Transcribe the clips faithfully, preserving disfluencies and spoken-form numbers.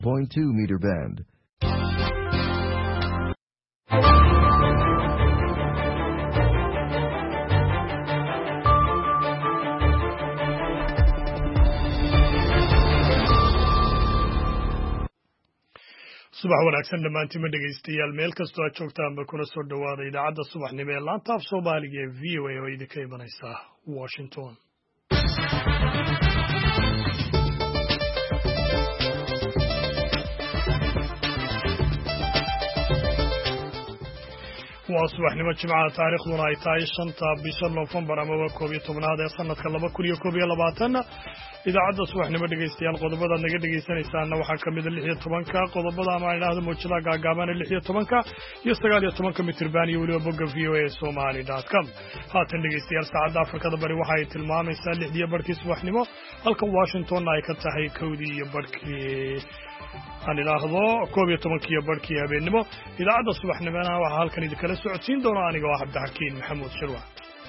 point two meter band. subax wanaagsan dhammaantiin ma dhegaystayaal meel kastoo aad joogtaanba kuna soo dhowaada idaacadda subaxnimo ee laanta af soomaaliga ee v o a oo idinka imanaysa washington. waa subaxnimo jimcaha taariikhduna ay tahay shanta bisha noofembar amaba koob iyo tobnaad ee sanadka laba kun iyo koob iyo labaatan. idaacadda subaxnimo dhegaystayaal qodobadaad naga dhegaysanaysaana waxaa ka mida lix iyo tobanka qodobada ama idhaahdo muujadaha gaagaabana lix iyo tobanka iyo sagaal iyo tobanka mitirban iyo weliba bogga v o a somali dot com. haatan dhegaystayaal saacadda afrikada bari waxa ay tilmaamaysaa lixdiiyo barhkii subaxnimo halka washingtonna ay ka tahay kowdii iyo barhkii aan idhaahdo koob iyo tobankiiyo barhkii habeennimo. idaacadda subaxnimona waxaa halkan idinkala socodsiin doona aniga oo cabdixakiin maxamuud shirwa.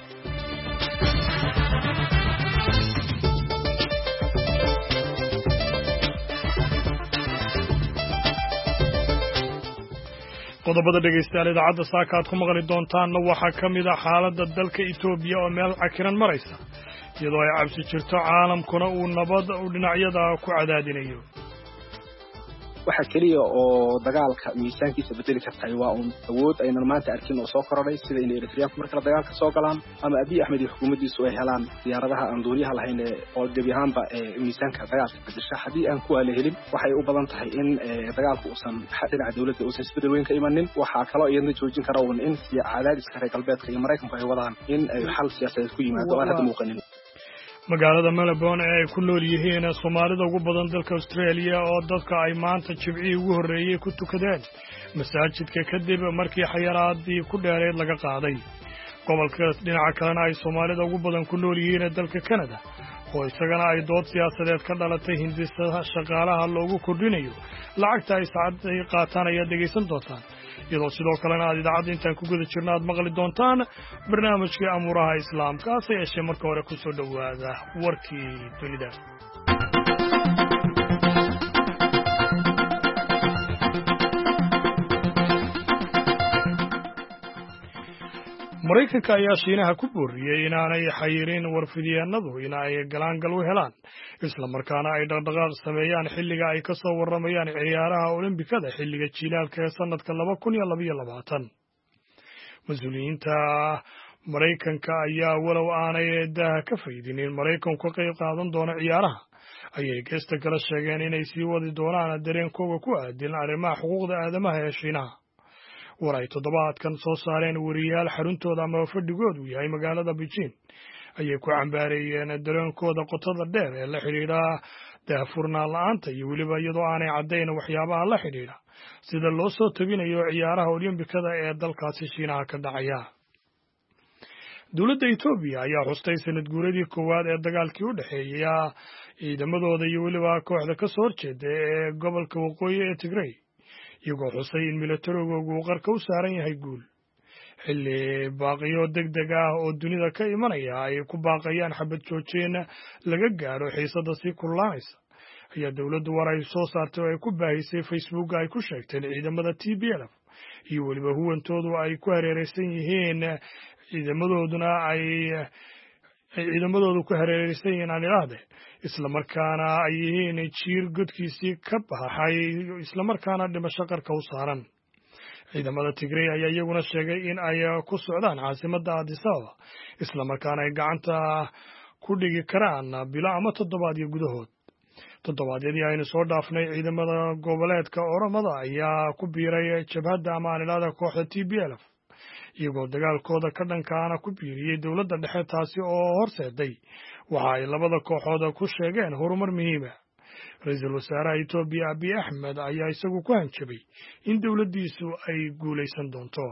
qodobada dhegaystayaal idaacadda saaka aad ku maqli doontaanna waxaa ka mid a xaaladda dalka Itoobiya oo meel cakiran maraysa iyadoo ay cabsi jirto caalamkuna uu nabad u dhinacyada ku cadaadinayo. waxa kaliya oo dagaalka miisaankiisa bedeli kartay waa un awood aynan maanta arkin oo soo korodhay sida in Eritreanku marka dagaalka soo galaan ama Abiy Ahmed iyo xukuumaddiisu ay helaan diyaaradaha aan duuliyaha lahayn oo gabi ahaanba miisaanka dagaalka bedesha. haddii aan ku ala helin waxay u badan tahay in dagaalku uusan dhinaca dawladda uusan isbedel weyn ka imanin. waxaa kaloo iyadna joojin kara un in cadaadiska reer galbeedka iyo Maraykanku ay wadaan in ay xal siyaasadeed ku yimaado aan hadda muuqanin. magaalada Melbourne ee ay ku nool yihiin Soomaalida ugu badan dalka Australia oo dadka ay maanta jibcii ugu horreeyay ku tukadeen masaajidka kadib markii xayiraadii ku dheereed laga qaaday. gobolka dhinaca kalena ay Soomaalida ugu badan ku nool yihiin dalka Canada oo isagana ay dood siyaasadeed ka dhalatay hindisada shaqaalaha loogu kordhinayo lacagta ay saacad qaataan ayaa dhegaysan doontaan, iyadoo sidoo kalena aad idaacadda intaan ku guda jirna aad maqli doontaan barnaamijkii amuuraha islaamka. hase yeeshee marka hore ku soo dhowaada warkii dunida. Maraykanka ayaa Shiinaha ku booriyey inaanay xayirin warfidyeenadu in ay galaangal u helaan isla markaana ay dhaqdhaqaaq sameeyaan xilliga ay ka soo warramayaan ciyaaraha Olombikada xilliga jiilaalka ee sanadka laba kun iyo laba iyo labaatan. mas-uuliyiinta Maraykanka ayaa walow aanay daaha ka faydin in Maraykanku ka qayb qaadan doono ciyaaraha ayay geesta kala sheegeen inay sii wadi doonaan dareenkooda ku aadan arrimaha xuquuqda aadamaha ee Shiinaha. war ay toddobaadkan soo saareen wariyaal xaruntooda ama fadhigoodu yahay magaalada Beijing ayay ku cambaareeyeen dareenkooda qotada dheer ee la xidhiidha daahfurnaan la'aanta iyo weliba iyadoo aanay caddayn waxyaabaha la xidhiidha sida loo soo tabinayo ciyaaraha Olombikada ee dalkaasi Shiinaha ka dhacaya. dowladda Itoobiya ayaa xustay sanad guuradii koowaad ee dagaalkii u dhexeeya ciidamadooda iyo weliba kooxda ka soo horjeeda ee gobolka waqooyi ee Tigray, iyagoo xusay in milatarigoogu uu qarka u saaran yahay guul. xilli baaqiyo degdeg ah oo dunida ka imanaya ay ku baaqayaan xabad joojin laga gaadho xiisadda sii kululaanaysa ayaa dowladdu war ay soo saartay oo ay ku baahisay Facebook ay ku sheegtay in ciidamada T P L F iyo weliba huwantoodu ay ku hareeraysan yihiin ciidamadooduna ay ciidamadoodu ku hareeraysan yihiin aan idhaahde isla markaana ay yihiin jiir godkiisii ka baxay isla markaana dhimasho qarka u saaran. ciidamada Tigray ayaa iyaguna sheegay in ay ku socdaan caasimadda Addis Ababa isla markaana ay gacanta ku dhigi karaan bilo ama toddobaadyo gudahood. toddobaadyadii aynu soo dhaafnay ciidamada goboleedka Oromada ayaa ku biiray jabhadda ama aan idhaahda kooxda T P L F iyagoo dagaalkooda ka dhankaana ku biiriyey dowladda dhexe, taasi oo horseeday waxa ay labada kooxood ku sheegeen horumar muhiima. ra-iisul wasaaraha Itoobiya Abiy Ahmed ayaa isagu ku hanjabay in dowladdiisu ay guulaysan doonto.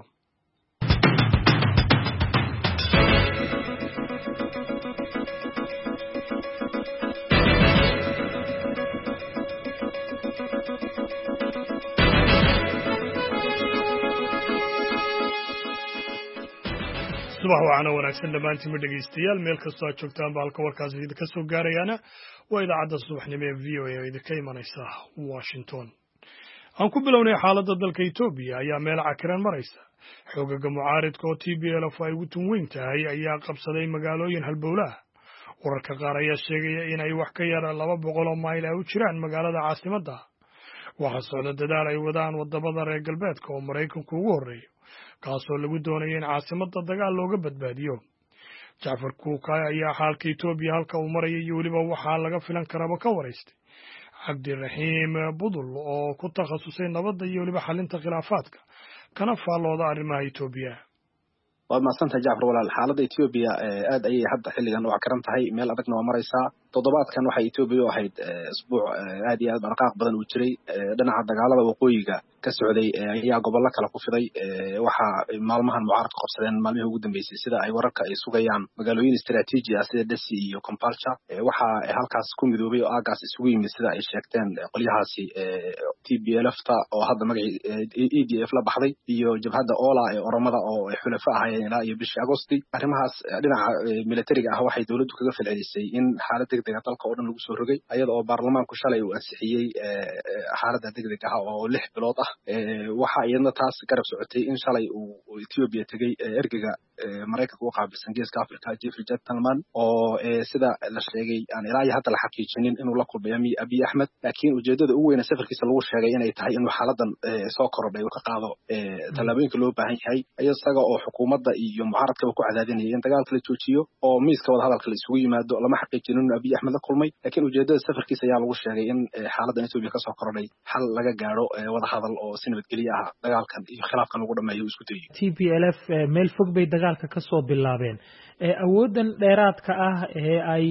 subax waxaana wanaagsan dhammaantiin dhegaystayaal meel kastoo aad joogtaan ba halka warkaasi idinka soo gaarayaana waa idaacadda subaxnimo ee v o a oo idinka imanaysa Washington. aan ku bilownay xaaladda dalka Itoobiya ayaa meel cakiran maraysa. Xoogagga mucaaridka oo T P L F ay ugu tun weyn tahay ayaa qabsaday magaalooyin halbowlaha. Wararka qaar ayaa sheegaya in ay wax ka yar laba boqol oo mayl ay u jiraan magaalada caasimadda. Waxaa socda dadaal ay wadaan wadamada reer galbeedka oo Maraykanku ugu horeeyo, kaasoo lagu doonayo in caasimadda dagaal looga badbaadiyo. Jacfar Kuukay ayaa xaalka Itoobiya halka uu marayo iyo weliba waxaa laga filan karaba ka waraystay Cabdiraxiim Budul oo ku takhasusay nabadda iyo weliba xalinta khilaafaadka kana faallooda arrimaha Itoobiya. waad mahadsantahay Jacfar walaal. xaaladda Itoobiya aad ayay hadda xilligan u cakaran tahay, meel adagna waa maraysaa. toddobaadkan waxay Itoobiya u ahayd isbuuc aad iyo aad dhaqaaq badan u jiray. dhinaca dagaalada waqooyiga ka socday ayaa gobollo kale ku fiday. waxaa maalmahan mucaaradku qabsadeen maalmihii ugu dambeysay sida ay wararka ay sugayaan magaalooyin istiraatiiji ah sida Dessi iyo Kampala. waxaa halkaas ku midoobay oo aagaas isugu yimid sida ay sheegteen qolyahaasi T P L F ta oo hadda magacii E D F la baxday iyo jabhadda Ola ee Oromada oo xulafo ahaayeen ilaa iyo bishii Agoosti. arrimahaas dhinaca militariga ah waxay dawladdu kaga falcelisay in xaalad degdeg ah dalka oo dhan lagu soo rogay, iyada oo baarlamaanku shalay uu ansixiyey xaaladda degdeg ah oo lix bilood ah. waxa iyadna taas garab socotay in shalay uu Itoobiya tegay ergeyga Maraykanka u qaabilsan Geeska Afrika Jeffrey Gentleman oo sida la sheegay aan ilaa iyo hadda la xaqiijinin inuu la kulmay Abiy Ahmed, laakiin ujeedada ugu weyn ee safarkiisa lagu sheegay inay tahay inuu xaaladan soo korodhay uu ka qaado tallaabooyinka loo baahan yahay, isaga oo xukuumadda iyo mucaaradka ku cadaadinaya in dagaalka la joojiyo oo miiska wada hadalka la isugu yimaado. lama xaqiijinin inuu Abiy Ahmed la kulmay, laakiin ujeedada safarkiisa ayaa lagu sheegay in xaaladan Itoobiya ka soo korodhay xal laga gaaro wada hadal oo si nabadgelyo ah dagaalkan iyo khilaafkan lagu dhameeyo isku dayo. T P L F meel fog bay dagaalka ka soo bilaabeen. awoodan dheeraadka ah ee ay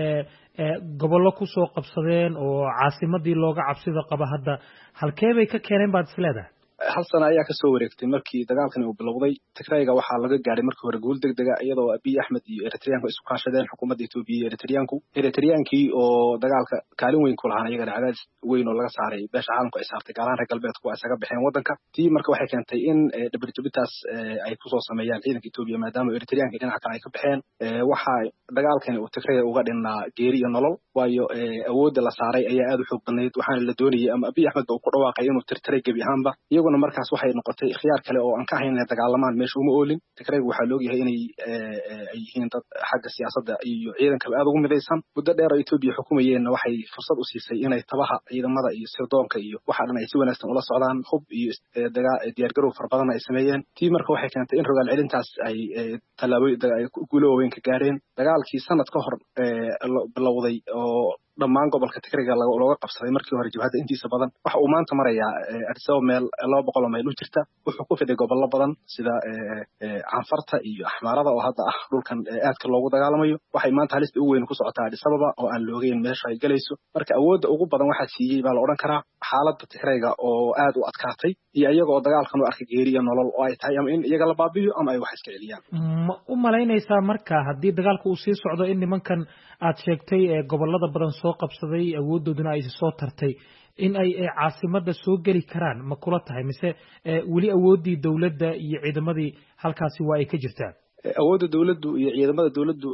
gobollo ku soo qabsadeen oo caasimadii looga cabsida qaba hadda halkee bay ka keeneen baad isleedahay? hal sano ayaa kasoo wareegtay markii dagaalkani uu bilowday. Tigrayga waxaa laga gaaray markii hore guul degdega iyadoo Abiy Ahmed iyo Eritreanku isku kaashadeen xukuumadda Itoobiya iyo Eritreanku. Eritreankii oo dagaalka kaalin weyn ku lahaan iyagana cadaadis weyn oo laga saaray beesha caalamku ay saartay gaalaan reer galbeedku ay isaga baxeen waddanka. tii marka waxay keentay in dhabarjabitaas ay kusoo sameeyaan ciidanka Itoobiya maadaama Eritreanka dhinaca kale ay ka baxeen. waxaa dagaalkani uu Tigrayga uga dhinnaa geeri iyo nolol, waayo awoodda la saaray ayaa aad u xoog badnayd, waxaana la doonayay ama Abiy Ahmed uu ku dhawaaqay inuu tirtiray gebi ahaanba. iyaguna markaas waxay noqotay khiyaar kale oo aan ka ahayn inay dagaalamaan meesha uma oolin. Tigraygu waxaa la ogyahay inay ay yihiin dad xagga siyaasadda iyo ciidankaba aad ugu midaysan. muddo dheer oo Itoobiya xukumayeenna waxay fursad u siisay inay tabaha ciidamada iyo sirdoonka iyo waxa dhan ay si wanaagsan ula socdaan, hub iyo diyaargarow fara badan ay sameeyeen. tii marka waxay keentay in rogaal celintaas ay tallaabooyin guulo waaweyn ka gaareen. dagaalkii sanad ka hor bilowday oo dhammaan gobolka Tigrayga looga qabsaday markii hore jabhadda intiisa badan waxa uu maanta marayaa Addis Ababa meel laba boqol oo mayl u jirta. wuxuu ku fiday gobollo badan sida Canfarta iyo Axmaarada oo hadda ah dhulkan aadka loogu dagaalamayo. waxay maanta halista ugu weyn ku socotaa Addis Ababa oo aan la ogeyn meesha ay galayso. marka awoodda ugu badan waxaa siiyey baa la odhan karaa xaaladda Tigrayga oo aad u adkaatay iyo iyaga oo dagaalkan u arkay geeri iyo nolol oo ay tahay ama in iyaga la baabiyo ama ay wax iska celiyaan. ma u malaynaysaa marka haddii dagaalku uu sii socdo in nimankan aad sheegtay ee gobollada badan soo qabsaday awoodooduna ay soo tartay in ay caasimadda soo geli karaan ma kula tahay mise weli awooddii dawladda iyo ciidamadii halkaasi waa ay ka jirtaan? awoodda dawladdu iyo ciidamada dawladdu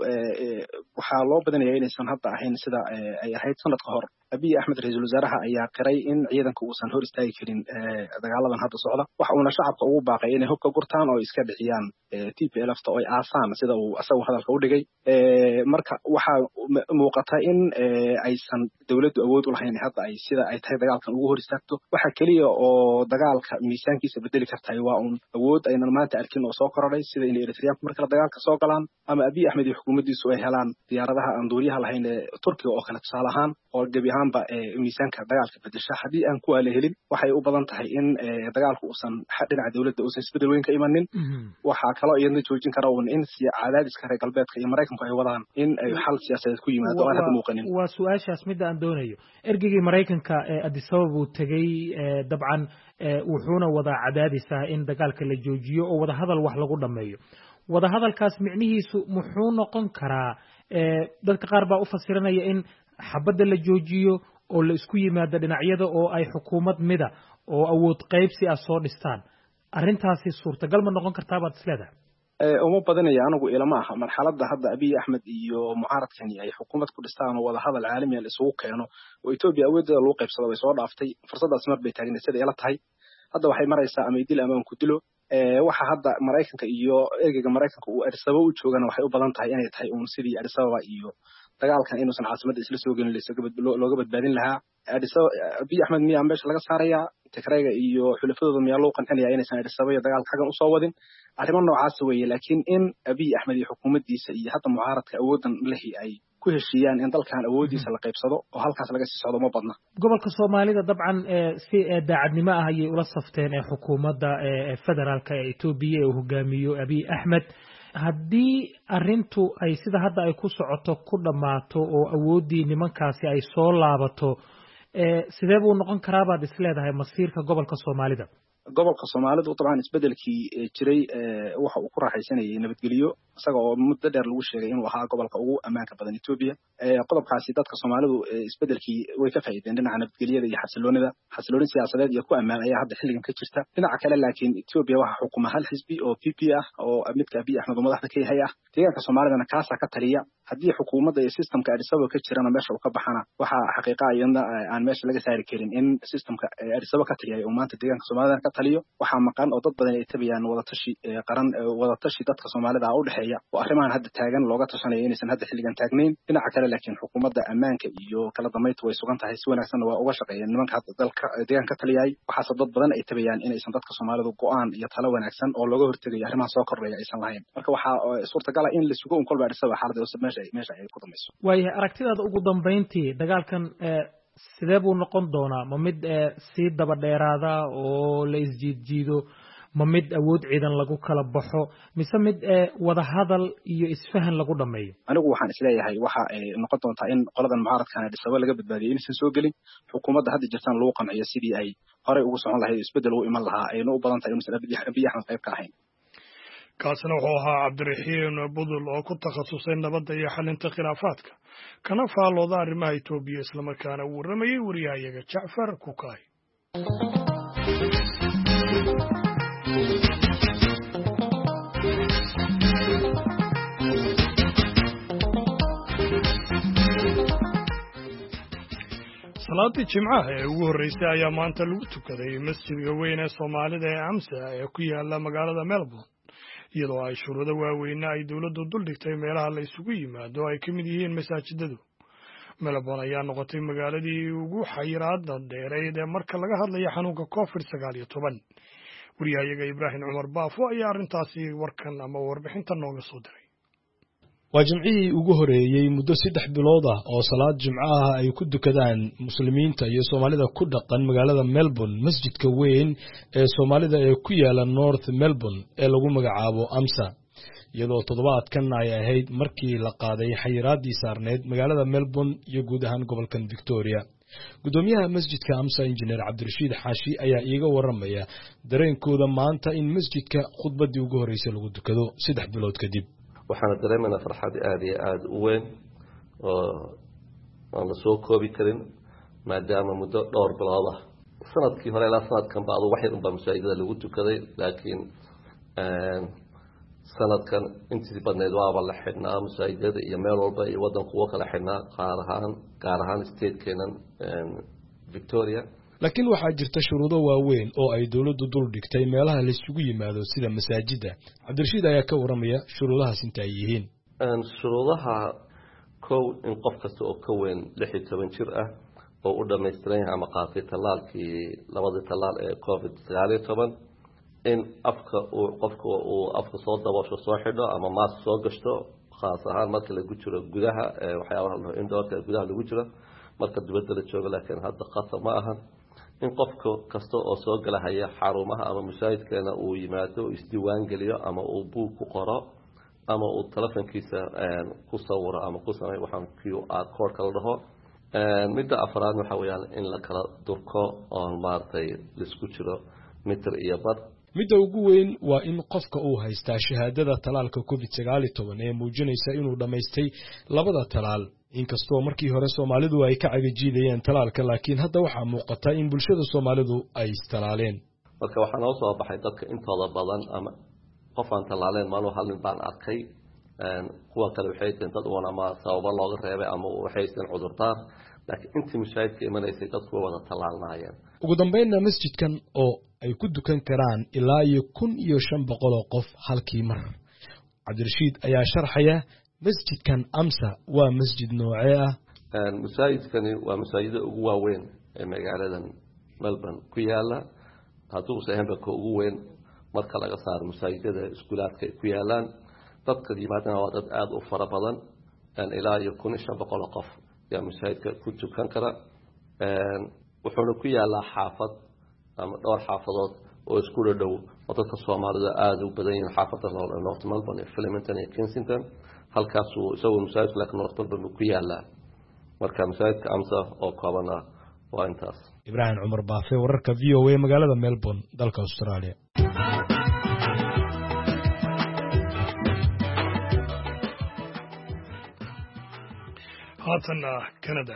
waxaa loo badinayaa inaysan hadda ahayn sida ay ahayd sanad ka hor. Abiy Ahmed ra'iisul wasaaraha ayaa qiray in ciidanku uusan hor istaagi karin dagaaladan hadda socda. waxa uuna shacabka ugu baaqay inay hubka gurtaan oo iska bixiyaan T P L F ta oo ay aasaan sida uu asagu hadalka u dhigay. marka waxaa muuqata in aysan dawladdu awood u lahayn hadda ay sida ay tahay dagaalkan ugu hor istaagto. waxa kaliya oo dagaalka miisaankiisa bedeli kartaa waa un awood aynan maanta arkin oo soo korodhay sida in Eritreanku marka dagaalka soo galaan ama Abiy Ahmed iyo xukuumaddiisu ay helaan diyaaradaha aan duuliyaha lahayn ee Turkiga oo kale tusaale ahaan oo gebi ahaanba miisaanka dagaalka bedesha. haddii aan ku ala helin waxay u badan tahay in dagaalku uusan dhinaca dawladda uusan isbedel weyn ka imanin. waxaa kaloo iyadna joojin kara un in cadaadiska reer galbeedka iyo Maraykanku ay wadaan in ay xal siyaasadeed ku yimaado aan hadda muuqanin. waa su-aashaas midda aan doonayo. ergeygii Maraykanka ee Addis Ababa uu tegey dabcan wuxuuna wadaa cadaadis ah in dagaalka la joojiyo oo wada hadal wax lagu dhameeyo. wada hadalkaas micnihiisu muxuu noqon karaa? dadka qaar baa u fasiranaya in xabadda la joojiyo oo la isku yimaado dhinacyada oo ay xukuumad mida oo awood qaybsi ah soo dhistaan. arrintaasi suurtagal ma noqon kartaa baad isleedahay? uma badanaya anigu ilama aha marxaladda hadda Abiy Ahmed iyo mucaaradkani ay xukuumad ku dhistaan oo wada hadal caalami ah isugu keeno oo Ethiopia awooddeeda lagu qaybsado way soo dhaaftay fursadaas mar bay taagnayd sida ila tahay hadda waxay maraysaa ama idil ama ku dilo waxa hadda Mareykanka iyo ergeyga Mareykanka uu Addis Ababa u joogana waxay u badan tahay inay tahay uun sidii Addis Ababa iyo dagaalkan inuusan caasimada isla soo gelin looga badbaadin lahaa Addis Ababa Abiy Ahmed miyaa meesha laga saaraya Tigrayga iyo xulafadooda miyaa loo qancinaya inaysan Addis Ababa iyo dagaalka xagan u soo wadin arrimo noocaas weeye laakiin in Abiy Ahmed iyo xukuumaddiisa iyo hadda mucaaradka awoodan lehi ay ku heshiiyaan in dalkan awoodiisa la qaybsado oo halkaas laga sii socdo ma badna gobolka Soomaalida dabcan si daacadnimo ah ayay ula safteen ee xukuumadda federaalka ee Itoobiya ee hogaamiyo Abiy Ahmed haddii arrintu ay sida hadda ay ku socoto ku dhamaato oo awoodii nimankaasi ay soo laabato sidee buu noqon karaa baad isleedahay masiirka gobolka Soomaalida gobolka Soomaalidu dabcan isbedelkii jiray waxa uu ku raaxaysanayay nabadgeliyo isaga oo muddo dheer lagu sheegay inuu ahaa gobolka ugu ammaanka badan Ethiopia qodobkaasi dadka Soomaalidu isbedelkii way ka faa'iideen dhinaca nabadgelyada iyo xasiloonida xasiloonida siyaasadeed iyo ku ammaan ayaa hadda xilligan ka jirta dhinaca kale laakiin Ethiopia waxa xukuma hal xisbi oo P P ah oo midka Abiy Ahmed madaxda ka yahay ah deegaanka Soomaalidana kaasa ka taliya haddii xukuumadda iyo systemka Addis Ababa ka jirana meesha uu ka baxana waxa xaqiiqa ayana aan meesha laga saari karin in systemka Addis Ababa ka taliya oo maanta deegaanka Soomaalida ka taliyo waxa maqan oo dad badan ay tabayaan wada tashi qaran wada tashi dadka Soomaalida ah u dhaxeeya oo arrimahan hadda taagan looga tashanayo inaysan hadda xilligan taagnayn dhinaca kale laakiin xukuumadda ammaanka iyo kala dambeynta way sugan tahay si wanaagsan waa uga shaqeeyeen nimanka hadda dalka deegaanka taliyay waxa dad badan ay tabayaan inaysan dadka Soomaalidu go'aan iyo talo wanaagsan oo looga hortagayo arrimaha soo kordhaya aysan lahayn marka waxa suurtagal ah in la sugo un kolba Addis Ababa xaaladda oo meesha meesha ay ku dambayso waayahay aragtidaada ugu dambeyntii dagaalkan sidee buu noqon doonaa ma mid sii daba dheeraada oo la isjiidjiido ma mid awood ciidan lagu kala baxo mise mid wada hadal iyo isfahan lagu dhameeyo anigu waxaan isleeyahay waxa ay noqon doontaa in qoladan mucaaradkan Addis Ababa laga badbaadiyo inaysan soo gelin xukuumadda hadda jirtaan lagu qanciyo sidii ay horey ugu socon lahayd isbedel u iman lahaa ayna u badan tahay in Abiy Ahmed qayb ka ahayn kaasina wuxuu ahaa Cabdiraxiin Budul oo ku takhasusay nabadda iyo xalinta khilaafaadka kana faalooda arrimaha Itoobiya isla markaana uu waramayay wariyahayaga Jacfar Kukaay salaadii jimcaha ee ugu horeysay ayaa maanta lagu tukaday masjidka weyn ee Soomaalida ee Amsa ee ku yaala magaalada Melbourne iyadoo ay shuruudo waaweyn ay dawladdu dul dhigtay meelaha la isugu yimaado ay ka mid yihiin masaajidadu Melbourne ayaa noqotay magaaladii ugu xayiraadda dheereyd ee marka laga hadlayo xanuunka covid sagaal iyo toban wariyahayaga Ibraahim Cumar Baafo ayaa arrintaasi warkan ama warbixinta nooga soo diray waa jimcihii ugu horeeyay muddo saddex bilood ah oo salaad jimco ah ay ku dukadaan muslimiinta iyo Soomaalida ku dhaqan magaalada Melbourne masjidka weyn ee Soomaalida ee ku yaala North Melbourne ee lagu magacaabo Amsa iyadoo toddobaadkan ay ahayd markii la qaaday xayiraadii saarneed magaalada Melbourne iyo guud ahaan gobolkan Victoria gudoomiyaha masjidka Amsa Engineer Cabdirashiid Xaashi ayaa iiga waramaya dareenkooda maanta in masjidka khudbadii ugu horeysay lagu dukado saddex bilood kadib waxaan dareemanaa farxad aad iyo aad u weyn oo aan la soo koobi karin maadaama muddo dhowr bilood ah sanadkii hore ilaa sanadkan ba adu wax yar unbaa masaajidada lagu tukaday laakiin sanadkan intii badneed waaba la xidhnaa masaajidada iyo meel walba iyo waddanku waa kala xidhnaa qaar ahaan gaar ahaan statekeenan Victoria laakiin waxaa jirta shuruudo waaweyn oo ay dawladdu dul dhigtay meelaha la isugu yimaado sida masaajidda Cabdirashiid ayaa ka waramaya shuruudahaas inta ay yihiin shuruudaha kow in qof kasta oo ka weyn lix iyo toban jir ah oo u dhammaystiran yahay ama qaatay tallaalkii labadii tallaal ee covid sagaal iyo toban in afka uu qofka uu afka soo daboosho soo xidho ama mask soo gashto khaas ahaan marka lagu jiro gudaha waxyaabaha la indoorka gudaha lagu jiro marka dibadda la joogo laakiin hadda khatar ma aha in qofka kasta oo soo galaya xarumaha ama masaajidkeena uu yimaado isdiiwaan geliyo ama uu buug ku qoro ama uu telefonkiisa ku sawiro ama ku sameeyo waxaan Q R code kala dhaho midda afraad waxa weeyaan in la kala durko oo maartay la isku jiro mitir iyo bad midda ugu weyn waa in qofka uu haystaa shahaadada talaalka covid sagaal iyo toban ee muujinaysa inuu dhamaystay labada talaal inkastoo markii hore Soomaalidu ay ka cagajiidayeen talaalka laakiin hadda waxaa muuqata in bulshada Soomaalidu ay istalaaleen marka waxaa noo soo baxay dadka intooda badan ama qof aan talaaleen maalmo hal nin baan arkay kuwa kale waxay teen dad uun ama sababo looga reebay ama waxay teen cudurdaar laakiin intii mashaayidka imanaysay dadku wada talaalnaayeen ugu dambeynna masjidkan oo ay ku dukan karaan ilaa iyo kun iyo shan boqol oo qof halkii mar cabdirashiid ayaa sharxaya masjidkan amsa waa masjid noocee ah masaajidkani waa masaajida ugu waaweyn ee magaaladan Melbourne ku yaala hadduu sahanba ka ugu weyn marka laga saaro masaajidada iskuulaadka ku yaalaan dadka yimaadana waa dad aad u fara badan aan ilaa iyo kun iyo shan boqol qof yaa masaajidka ku tukan kara een wuxuuna ku yaalaa xaafad ama dhowr xaafadood oo isku dhow oo dadka Soomaalida aad u badan yihiin xaafadda North Melbourne iyo Flemington iyo Kensington halkaas uu isagoo masaajidka laakiin North Melbourne ku yaalaa marka masaajidka amsa oo koobana waa intaas Ibrahim Umar Baafe wararka V O A magaalada Melbourne dalka Australia haatana Canada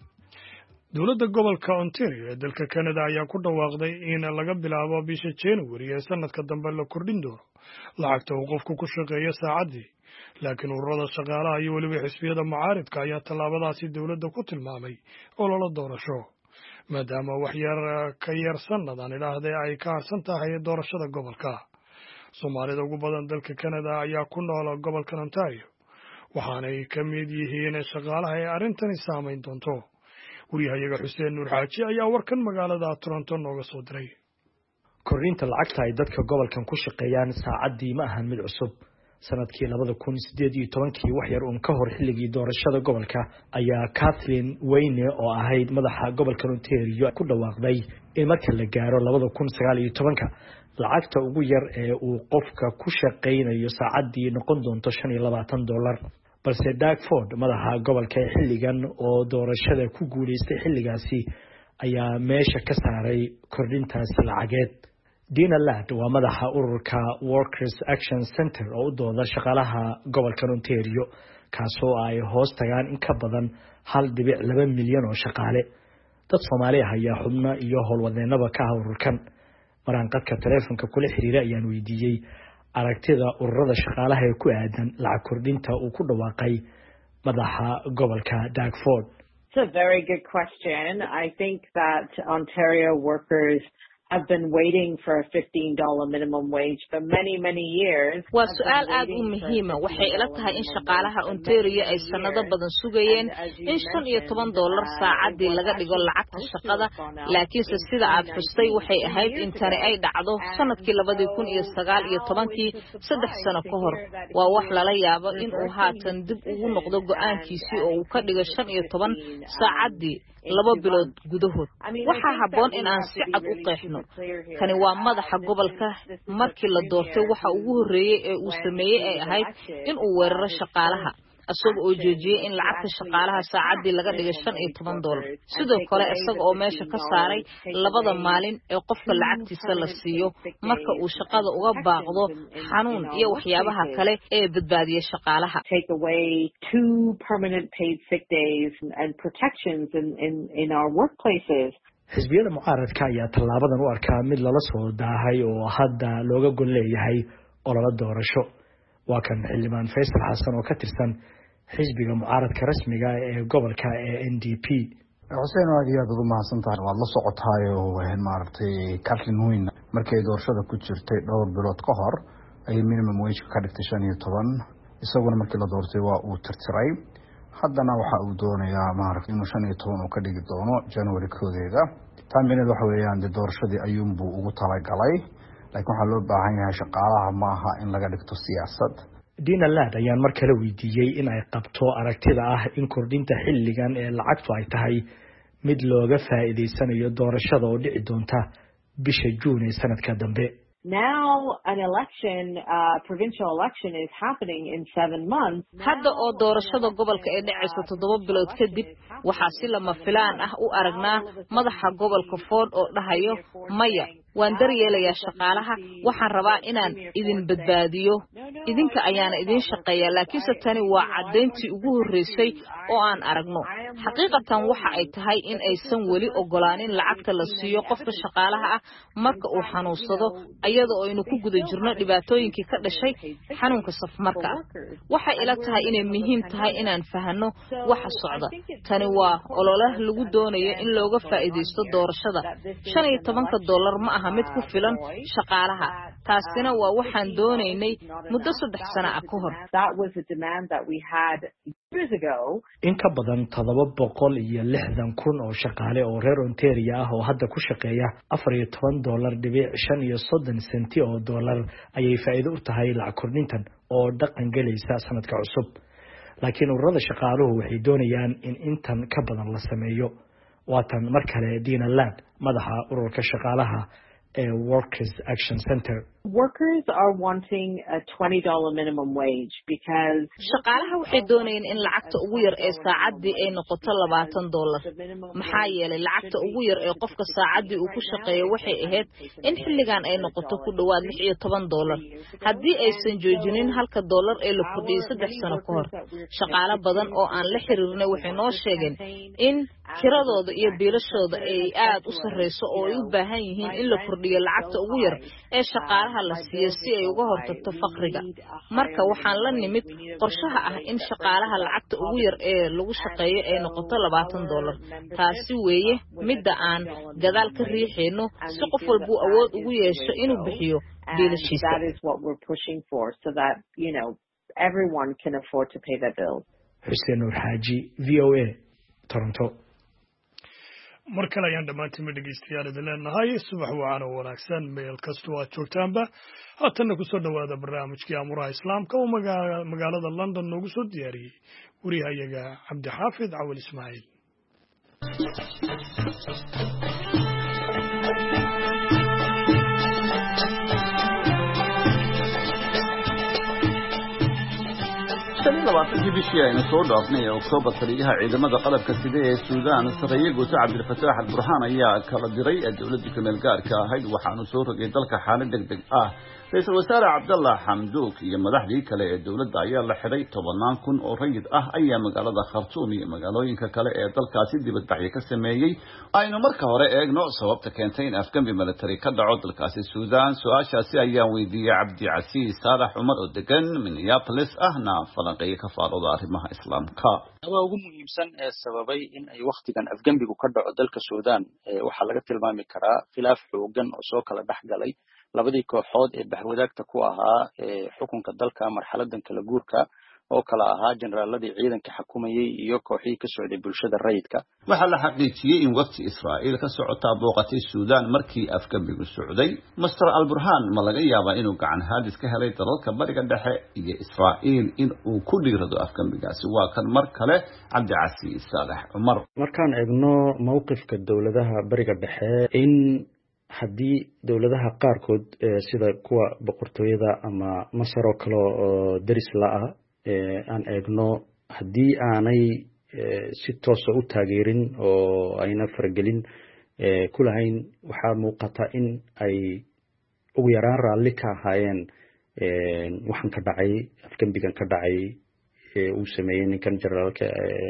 dowladda gobolka Ontario ee dalka Canada ayaa ku dhawaaqday in laga bilaabo bisha January ee sanadka dambe la kordhin doono lacagta uu qofku ku shaqeeyo saacadii laakiin ururada shaqaalaha iyo waliba xisbiyada mucaaridka ayaa tallaabadaasi dowladda ku tilmaamay olole doorasho maadaama wax yar ka yar sanadan ilaahdee ay ka harsan tahay doorashada gobolka Soomaalida ugu badan dalka Canada ayaa ku nool gobolka Ontario waxaanay ka mid yihiin shaqaalaha ee arrintani saameyn doonto wariyahayaga Xuseen Nuur Xaaji ayaa warkan magaalada Toronto nooga soo diray kordhinta lacagta ay dadka gobolkan ku shaqeeyaan saacadii ma ahan mid cusub sanadkii labada kun sideed iyo tobankii wax yar uun ka hor xilligii doorashada gobolka ayaa Kathleen Wayne oo ahayd madaxa gobolka Ontario ku dhawaaqday in marka la gaaro labada kun sagaal iyo tobanka lacagta ugu yar ee uu qofka ku shaqeynayo saacadii noqon doonto shan iyo labaatan dollar balse Doug Ford madaxa gobolka xilligan oo doorashada ku guuleystay xilligaasi ayaa meesha ka saaray kordhintaas lacageed Dina Ladd waa madaxa ururka Workers Action Center oo u dooda shaqaalaha gobolka Ontario kaasoo ay hoos tagaan in ka badan hal dhibic laba milyan oo shaqaale dad Soomaali ah ayaa xubno iyo howlwadeenaba ka ururkan maraan qadka taleefanka kula xiriiray ayaan weydiiyay aragtida ururada shaqaalaha ee ku aadan lacag kordhinta uu ku dhawaaqay madaxa gobolka Doug Ford. It's a very good question. I think that Ontario workers have been waiting for a fifteen dollar minimum wage for many, many years. Waa su'aal aad u muhiima waxay ila tahay in shaqaalaha Ontario ay sanado badan sugayeen in shan iyo toban dollar saacadii laga dhigo lacagta shaqada laakiinse sida aad xustay waxay ahayd in tani ay dhacdo sanadkii labada kun iyo sagaal iyo tobankii saddex sano ka hor waa wax lala yaabo in uu haatan dib ugu noqdo go'aankiisii oo uu ka dhigo shan iyo toban saacadii laba bilood gudahood waxa haboon in aan si cad u qeexno kani waa madaxa gobolka markii la doortay waxa ugu horeeyay ee uu sameeyay ay ahayd in uu weeraro shaqaalaha asagoo oo joojiyay in lacagta shaqaalaha saacadii laga dhigay shan iyo toban dollar sidoo kale isaga oo meesha ka saaray labada maalin ee qofka lacagtiisa la siiyo marka uu shaqada uga baaqdo xanuun iyo waxyaabaha kale ee badbaadiya shaqaalaha take away two permanent paid sick days and protections in in in our workplaces xisbiyada mucaaradka ayaa tallaabadan u arkaa mid lala soo daahay oo hadda looga gol leeyahay olole doorasho waa kan xildhibaan Faysal Xasan oo ka tirsan xisbiga mucaaradka rasmiga ee gobolka ee N D P Xuseen aad iyo aad ugu mahadsantahay waad la socotaay oo waxaan maartay Kathleen Wayne markay doorashada ku jirtay dhowr bilood ka hor ay minimum wage ka dhigtay shan iyo toban isaguna markii la doortay waa uu tirtiray haddana waxa uu doonayaa maartay inuu shan iyo toban uu ka dhigi doono January koodeeda taamineed waxa weeyaan doorashadii ayuunbuu ugu talagalay laakiin waxa loo baahan yahay shaqaalaha ma aha in laga dhigto siyaasad Dina Ladd ayaan mar kale weydiiyay in ay qabto aragtida ah in kordhinta xilligan ee lacagtu ay tahay mid looga faa'iideysanayo doorashada oo dhici doonta bisha June ee sanadka dambe Now an election, uh, provincial election is happening in seven months. Hadda oo doorashada gobolka ay dhacayso toddoba bilood kadib waxaa si lama filaan ah u aragnaa madaxa gobolka Ford oo dhahayo maya waan daryeelayaa shaqaalaha waxaan rabaa inaan idin badbaadiyo idinka ayaana idin shaqeeyaa laakiinse tani waa caddayntii ugu horreysay oo aan aragno xaqiiqatan waxa ay tahay in aysan weli ogolaanin lacagta la siiyo qofka shaqaalaha ah marka uu xanuunsado iyadoo aynu ku guda jirno dhibaatooyinkii ka dhashay xanuunka safmarka ah waxay ila tahay inay muhiim tahay inaan fahanno waxa socda tani waa olole lagu doonayo in looga faa'iideysto doorashada shan iyo tobanka dollar ma aha mid ku filan shaqaalaha taasina waa waxaan doonaynay muddo saddex sano ah ka hor in ka badan todoba boqol iyo lixdan kun oo shaqaale oo reer Ontario ah oo hadda ku shaqeeya afar iyo toban dollar dhibic shan iyo soddon senti oo dollar ayay faa'iido u tahay lacag kordhintan oo dhaqan galaysa sanadka cusub laakiin ururada shaqaaluhu waxay doonayaan in intan ka badan la sameeyo waatan mar kale Dina Ladd madaxa ururka shaqaalaha ee Workers Action Center Workers are wanting a twenty dollar minimum wage because shaqaalaha waxay doonayaan in lacagta ugu yar ee saacadii ay noqoto labaatan dollar maxaa yeelay lacagta ugu yar ee qofka saacadii uu ku shaqeeyo waxay ahayd in xilligan ay noqoto ku dhawaad lix iyo toban dollar haddii aysan joojinin halka dollar ee la kordhiyay saddex sano ka hor shaqaale badan oo aan la xiriirnay waxay noo sheegeen in kiradooda iyo biilashooda ay aad u sareyso oo ay u baahan yihiin in la kordhiyo lacagta ugu yar ee shaqaalaha la siiyo si ay uga hortagto faqriga marka waxaan la nimid qorshaha ah in shaqaalaha lacagta ugu yar ee lagu shaqeeyo ay noqoto labaatan dollar taasi weeye midda aan gadaal ka riixayno si qof walba uu awood ugu yeesho inuu bixiyo biilashiisa Xuseen Nuur Xaaji V O A Toronto mar kale ayaan dhammaantiinba dhegeystayaal idin leenahay subax wacan oo wanaagsan meel kastoo aad joogtaanba haatanna kusoo dhowaada barnaamijkii amuraha islaamka oo magaalada London noogu soo diyaariyey wariyahayaga cabdixaafid cawal ismaaciil labaatankii bishii aynu soo dhaafnay ee Oktoobar taliyaha ciidamada qalabka sida ee Suudaan Saraakiil Guuta Cabdilfataax al-Burhaan ayaa kala diray dawladda kumeel gaarka ahayd waxaanu soo rogay dalka xaalad degdeg ah Ra'iisul Wasaare Abdallah Hamdouk iyo madaxdii kale ee dawladda ayaa la xiray tobanaan kun oo rayid ah ayaa magaalada Khartoum iyo magaalooyinka kale ee dalkaasi dibadbaxyo ka sameeyay aynu marka hore eegno sababta keentay in afgambi military ka dhaco dalkaasi Suudaan su'aashaasi ayaa weydiiyay Cabdi Casiis Saalax Umar oo degan Minneapolis ahna falanqeeye ka faallooda arrimaha islaamka waa ugu muhiimsan ee sababay in ay waqtigan afgambigu ka dhaco dalka Suudaan waxaa laga tilmaami karaa khilaaf xoogan oo soo kala dhaxgalay labadii kooxood ee bahwadaagta ku ahaa ee xukunka dalka marxaladan kala guurka oo kala ahaa generaaladii ciidanka xukumayay iyo kooxihii ka socday bulshada rayidka waxa la xaqiijiyay in waqti Israa'iil ka socota booqatay Suudaan markii afgambigu socday Mister Al-Burhaan ma laga yaabaa inuu gacan haadis ka helay dalalka bariga dhexe iyo Israa'iil in uu ku dhiirado afgambigaasi waa kan mar kale Cabdi Casiis Saalax Umar markaan eegno mowqifka dawladaha bariga dhexe in haddii dawladaha qaarkood sida kuwa boqortooyada ama Masar oo kale oo daris la ah aan eegno haddii aanay si toos ah u taageerin oo ayna faragelin ku lahayn waxaa muuqata in ay ugu yaraan raalli ka ahaayeen waxaan ka dhacay afgambigan ka dhacay uu sameeyey ninkan generaalka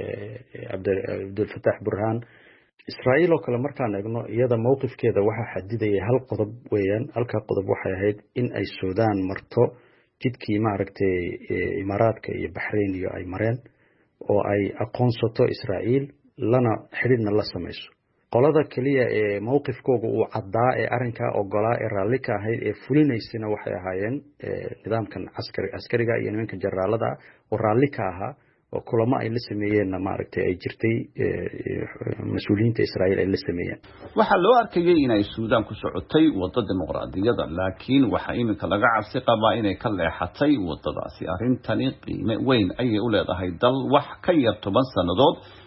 Cabdilfataax Burhaan Israa'iil oo kale markaan eegno iyada mowqifkeeda waxa xadidaya hal qodob weeyaan halka qodob waxay ahayd in ay Suudaan marto jidkii maaragtay Imaaraadka iyo Bahrain iyo ay mareen oo ay aqoonsato Israa'iil lana xidhiidhna la samayso qolada kaliya ee mowqifkooda uu caddaa ee arrinka ogolaa ee raalli ka ahayd ee fulinaysana waxay ahaayeen nidaamkan askari askariga iyo nimanka generaalada oo raalli ka ahaa oo kulamo ay la sameeyeen maaragtay ay jirtay mas'uuliyiinta Israa'iil ay la sameeyeen waxa loo arkayay in ay Suudaan ku socotay wadada dimuqraadiyadda laakiin waxa iminka laga cabsi qabaa inay ka leexatay wadadaasi arrintani qiime weyn ayay u leedahay dal wax ka yar toban sanadood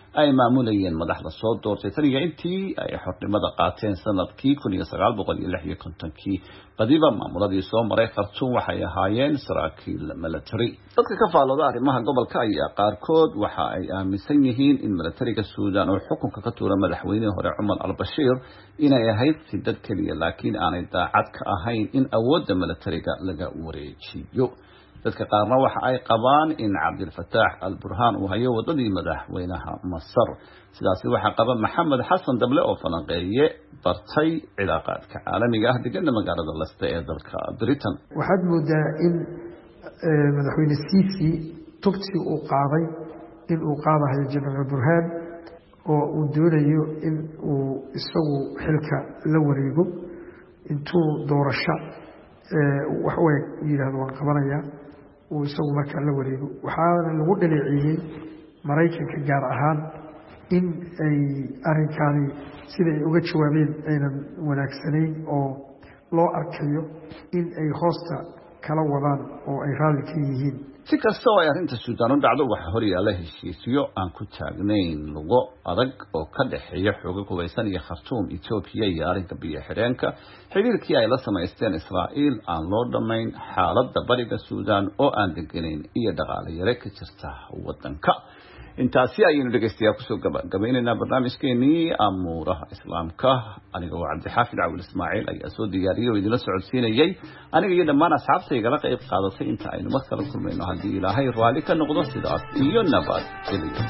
ay maamulayeen madaxda soo doortay tan iyo intii ay xornimada qaateen sanadkii kun iyo sagaal boqol iyo lix iyo kontonkii badiba maamuladii soo maray Khartoum waxay ahaayeen saraakiil military. dadka ka faalooda arrimaha gobolka ayaa qaarkood waxa ay aaminsan yihiin in militariga Suudaan oo xukunka ka tuura madaxweynihii hore Umar al-Bashir inay ahayd sidad kaliya laakiin aanay daacad ka ahayn in awoodda militariga laga wareejiyo. dadka qaarna waxa ay qabaan in Abdel Fattah al-Burhan uu hayo wadadii madaxweynaha Masar. sidaas waxa qaba Maxamed Xasan Dable oo falanqeeye bartay cilaaqaadka caalamiga ah deegaanka magaalada Leicester ee dalka Britain. waxaad moodaa in madaxweyne Sisi tubti uu qaaday in uu qaadayo General Burhan oo uu doonayo in uu isagu xilka la wareego intuu doorasho wax weyn yiraahdo waan qabanaya uu isagu markaa la wareego. waxaana lagu dhaleeceeyay Mareykanka gaar ahaan in ay arrinkaani sida ay uga jawaabeen aynan wanaagsanayn oo loo arkayo in ay hoosta kala wadaan oo ay raali ka yihiin. si kastoo ay arrinta Suudaan u dhacdo waxa hor yaalla heshiisyo aan ku taagnayn lugo adag oo ka dhaxeeya xoogag hubeysan iyo Khartoum, Ethiopia iyo arrinka biyo xireenka xiriirkii ay la samaysteen Israa'iil aan loo dhamayn xaaladda bariga Suudaan oo aan deganayn iyo dhaqaale yare ka jirta waddanka. intaasi ayaynu dhegeystayaal kusoo gabagabaynaynaa barnaamijkeenii amuuraha islaamka. aniga waa Cabdixaafid Cawil Ismaaciil ayaa soo diyaariyay oo idinla socodsiinayay aniga iyo dhammaan asxaabta igala qayb qaadatay inta aynu mar kale kulmayno haddii ilaahay raali ka noqdo sidaas iyo nabad geliyo.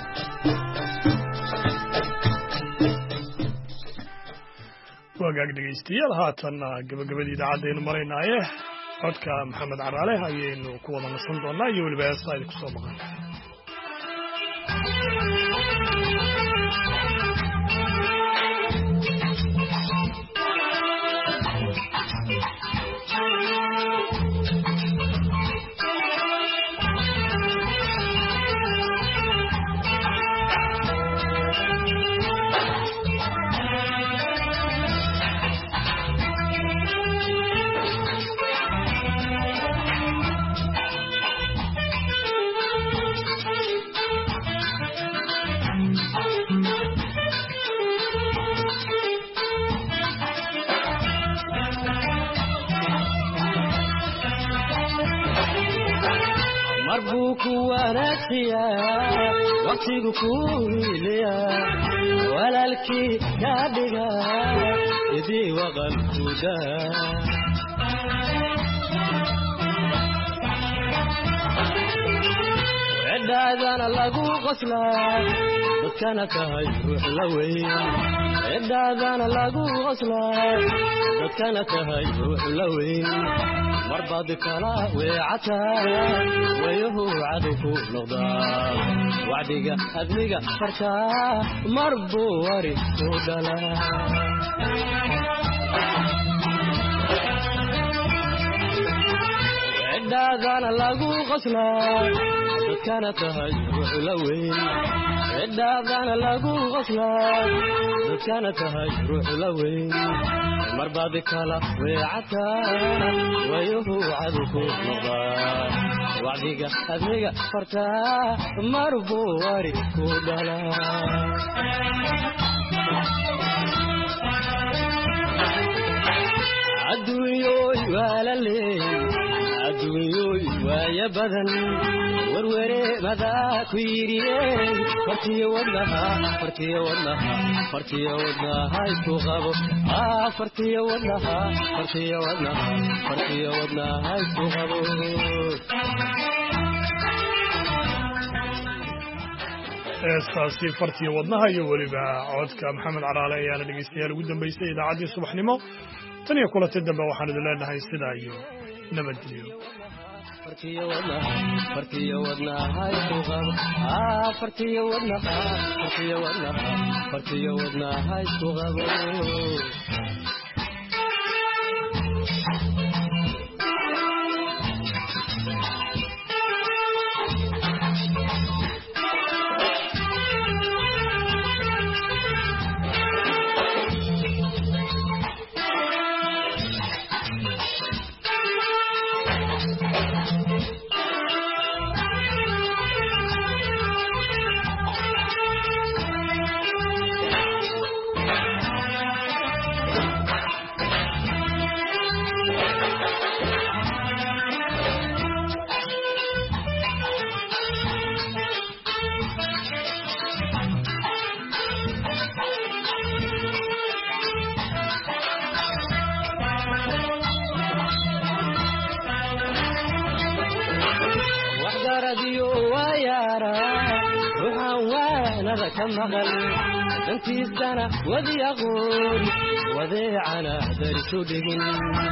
wagaag dhegeystayaal haatan gabagabadii idaacadaynu maraynaaye codka Maxamed Caraale ayaynu ku wada nasan doonaa iyo weliba heesta idinku soo maqan. waqtigu ku hiliya walaalkii ka dhiga idii waqalkuda ciddaadana lagu qoslaa dadkana tahay ruux la weyn ciddaadana lagu qoslaa dadkana tahay ruux la weyn marbaad kala weecataa wayuhu cadu ku noqdaa wacdiga adniga fartaa marbuu wari ku dhalaa ciddaadana lagu qoslaa dadkana tahay ruux la weyn ciddaadana lagu qoslaa dadkana tahay ruux la weyn marbaad kala weecataa wayuhu cadu ku noqdaa wacdiga adniga fartaa marbuu wari ku dhalaa adduunyoy waa la leey adduunyoy waaya badan warware madaa ku yidhiyey fartiyo wadnaha fartiyo wadnaha fartiyo wadnaha isku qabo fartiyo wadnaha fartiyo wadnaha fartiyo wadnaha isku qabo. heestaasi fartiyo wadnaha iyo weliba codka Maxamed Caraale ayaana dhegeystayaal ugu dambeysay idaacaddii subaxnimo. tan iyo kulanti dambe waxaan idin leenahay sidaa iyo nabadgelyo. fartiyo wadnaha fartiyo wadnaha isku qabo fartiyo wadnaha fartiyo wadnaha fartiyo wadnaha isku qabo. كمغل انتي السنة وذي أقول وذيعنا درسو دقن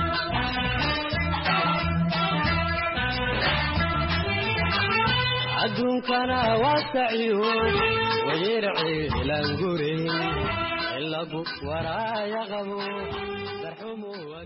عدون كان واسعيون ويرعي لنقرين إلا قف ورايا غمو